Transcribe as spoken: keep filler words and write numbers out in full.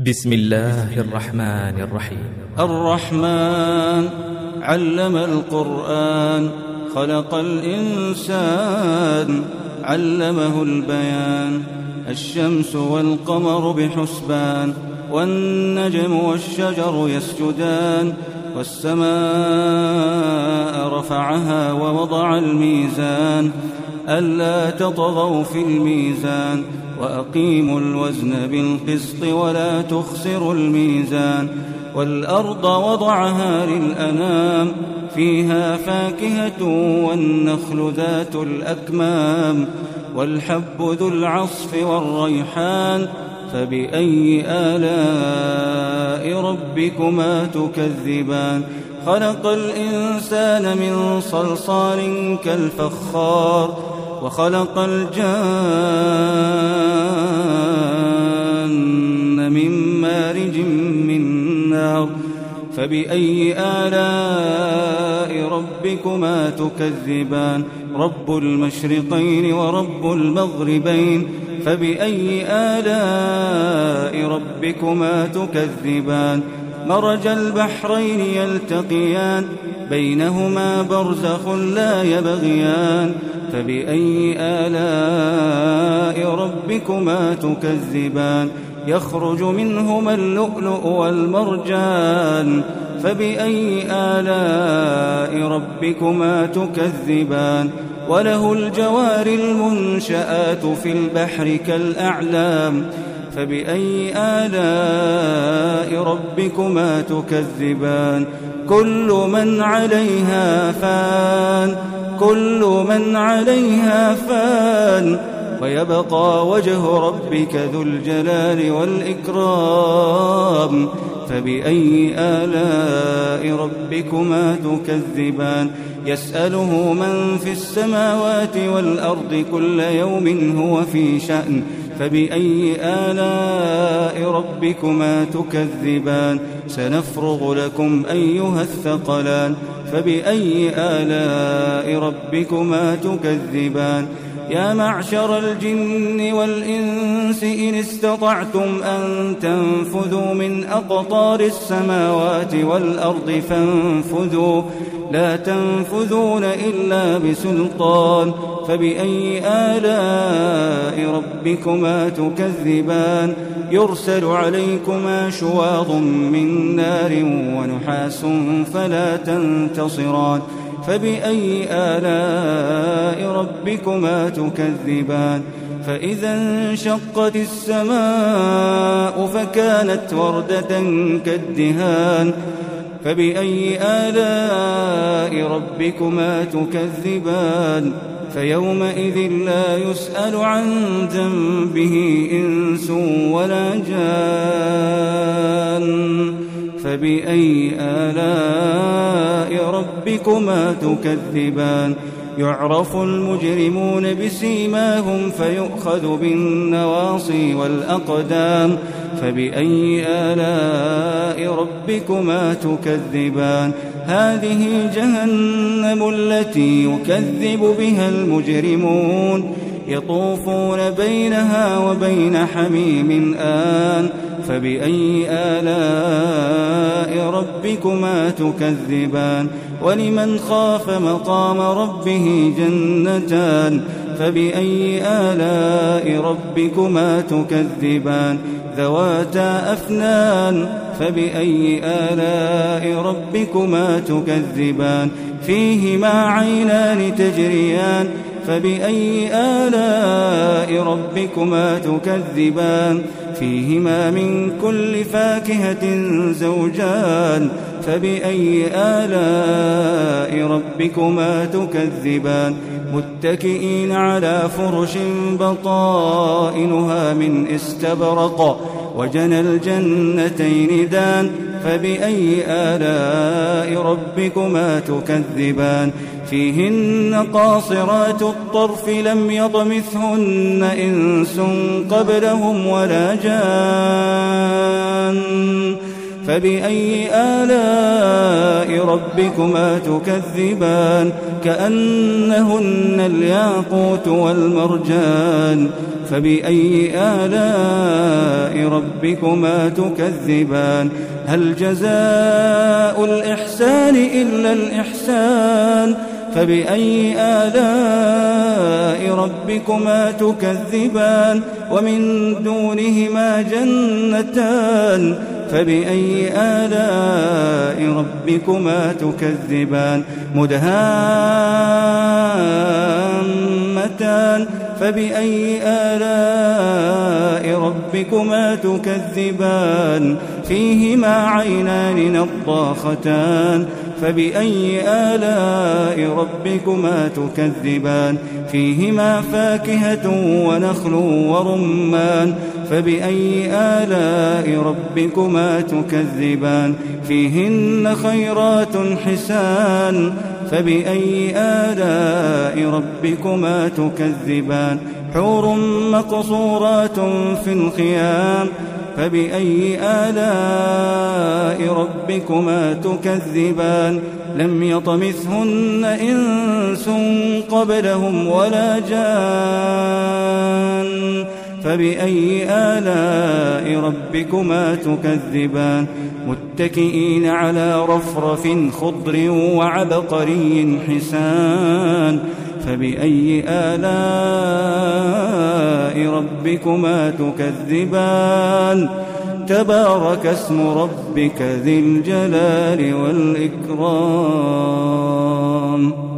بسم الله الرحمن الرحيم. الرحمن علم القرآن، خلق الإنسان، علمه البيان. الشمس والقمر بحسبان، والنجم والشجر يسجدان. والسماء رفعها ووضع الميزان، ألا تطغوا في الميزان، وأقيموا الوزن بالقسط ولا تخسروا الميزان. والأرض وضعها للأنام، فيها فاكهة والنخل ذات الأكمام، والحب ذو العصف والريحان. فبأي آلاء ربكما تكذبان؟ خلق الإنسان من صلصال كالفخار، وخلق الجان من مارج من نار. فبأي آلاء ربكما تكذبان؟ رب المشرقين ورب المغربين. فبأي آلاء ربكما تكذبان؟ مرج البحرين يلتقيان، بينهما برزخ لا يبغيان. فبأي آلاء ربكما تكذبان؟ يخرج منهما اللؤلؤ والمرجان. فبأي آلاء ربكما تكذبان؟ وله الجوار المنشآت في البحر كالأعلام. فبأي آلاء ربكما تكذبان؟ كل من عليها فان، كل من عليها فان، ويبقى وجه ربك ذو الجلال والإكرام. فبأي آلاء ربكما تكذبان؟ يسأله من في السماوات والأرض كل يوم هو في شأن. فبأي آلاء ربكما تكذبان؟ سنفرغ لكم أيها الثقلان. فبأي آلاء ربكما تكذبان؟ يا معشر الجن والإنس إن استطعتم أن تنفذوا من أقطار السماوات والأرض فانفذوا، لا تنفذون إلا بسلطان. فبأي آلاء ربكما تكذبان؟ يرسل عليكما شواظ من نار ونحاس فلا تنتصران. فبأي آلاء ربكما تكذبان؟ فإذا انشقت السماء فكانت وردة كالدهان. فبأي آلاء ربكما تكذبان؟ فيومئذ لا يسأل عن ذنبه إنس ولا جان. فبأي آلاء ربكما تكذبان؟ يعرف المجرمون بسيماهم فيؤخذ بالنواصي والأقدام. فبأي آلاء ربكما تكذبان؟ هذه جهنم التي يكذب بها المجرمون، يطوفون بينها وبين حميم آن. فبأي آلاء ربكما تكذبان؟ ولمن خاف مقام ربه جنتان. فبأي آلاء ربكما تكذبان؟ ذواتا أفنان. فبأي آلاء ربكما تكذبان؟ فيهما عينان تجريان. فبأي آلاء ربكما تكذبان؟ فيهما من كل فاكهة زوجان. فبأي آلاء ربكما تكذبان؟ متكئين على فرش بطائنها من استبرق، وجنى الجنتين دان. فبأي آلاء ربكما تكذبان؟ فيهن قاصرات الطرف لم يطمثهن إنس قبلهم ولا جان. فبأي آلاء ربكما تكذبان كأنهن الياقوت والمرجان فبأي آلاء ربكما تكذبان هل جزاء الإحسان إلا الإحسان فبأي آلاء ربكما تكذبان ومن دونهما جنتان فبأي آلاء ربكما تكذبان مدهامتان فبأي آلاء ربكما تكذبان فيهما عينان نضاختان فبأي آلاء ربكما تكذبان فيهما فاكهة ونخل ورمان فبأي آلاء ربكما تكذبان فيهن خيرات حسان فبأي آلاء ربكما تكذبان حور مقصورات في الخيام فبأي آلاء ربكما تكذبان لم يطمثهن إنس قبلهم ولا جان فبأي آلاء ربكما تكذبان متكئين على رفرف خضر وعبقري حسان فبأي آلاء ربكما تكذبان تبارك اسم ربك ذي الجلال والإكرام.